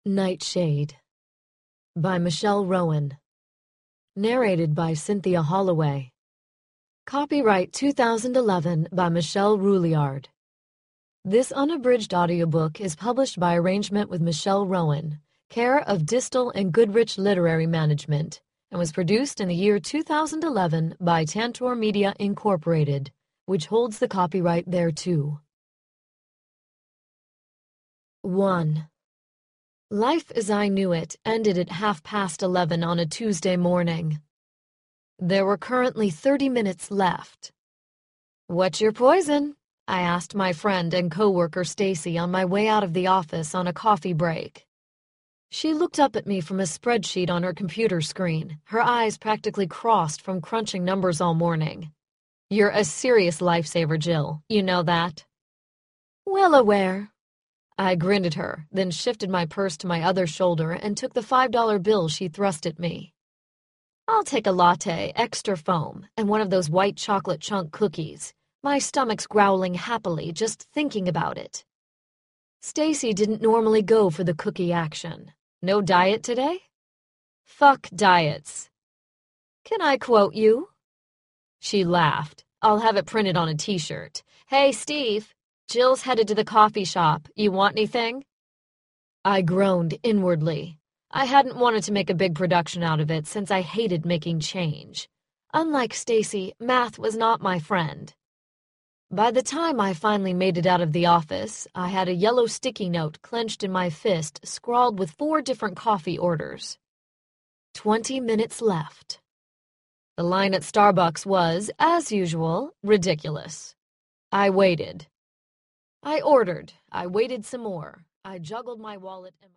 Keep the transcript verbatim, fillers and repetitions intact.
Nightshade by Michelle Rowan. Narrated by Cynthia Holloway. Copyright two thousand eleven by Michelle Rouliard. This unabridged audiobook is published by arrangement with Michelle Rowan, care of Distal and Goodrich Literary Management, and was produced in the year two thousand eleven by Tantor Media Incorporated, which holds the copyright thereto. one. Life as I knew it ended at half past eleven on a Tuesday morning. There were currently thirty minutes left. "What's your poison?" I asked my friend and co-worker Stacy on my way out of the office on a coffee break. She looked up at me from a spreadsheet on her computer screen, her eyes practically crossed from crunching numbers all morning. "You're a serious lifesaver, Jill. You know that?" "Well aware." I grinned at her, then shifted my purse to my other shoulder and took the five dollar bill she thrust at me. "I'll take a latte, extra foam, and one of those white chocolate chunk cookies. My stomach's growling happily just thinking about it." Stacy didn't normally go for the cookie action. "No diet today?" "Fuck diets." "Can I quote you?" She laughed. "I'll have it printed on a t-shirt. Hey, Steve. Jill's headed to the coffee shop. You want anything?" I groaned inwardly. I hadn't wanted to make a big production out of it since I hated making change. Unlike Stacy, math was not my friend. By the time I finally made it out of the office, I had a yellow sticky note clenched in my fist scrawled with four different coffee orders. Twenty minutes left. The line at Starbucks was, as usual, ridiculous. I waited. I ordered. I waited some more. I juggled my wallet and